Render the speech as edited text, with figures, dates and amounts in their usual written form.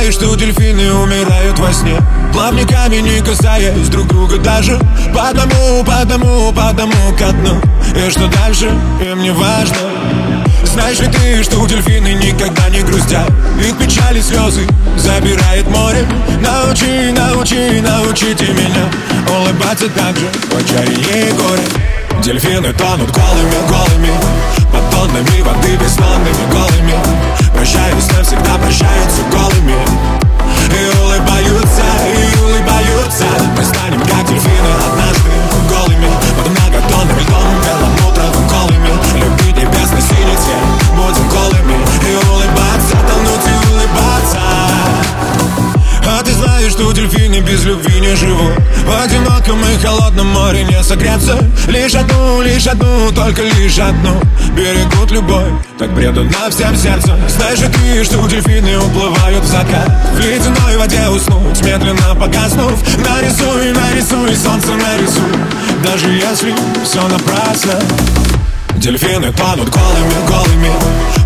знаешь, что дельфины умирают во сне, плавниками не касаясь друг друга даже. По одному ко дну. И что дальше, им не важно. Знаешь ли ты, что дельфины никогда не грустят? Их печали слезы забирает море. Научите меня улыбаться так же в отчаянии и горе. Дельфины тонут голыми под тоннами воды бессонными голыми. Прощаются навсегда, прощаются голыми. И улыбаются. Мы станем как дельфины однажды голыми под многотонным льдом, белым утром голыми. Любить небесный синий цвет, будем голыми. И улыбаться, тонуть и улыбаться. А ты знаешь, что дельфины без любви не живут? В одиноком и холодном море не согреться. Лишь одну, только лишь одну берегут любовь, так преданно всем сердцем. Знаешь ли ты, что дельфины уплывают в закат, в ледяной воде уснуть, медленно погаснув. Нарисуй, солнце нарисуй, даже если все напрасно. Дельфины тонут голыми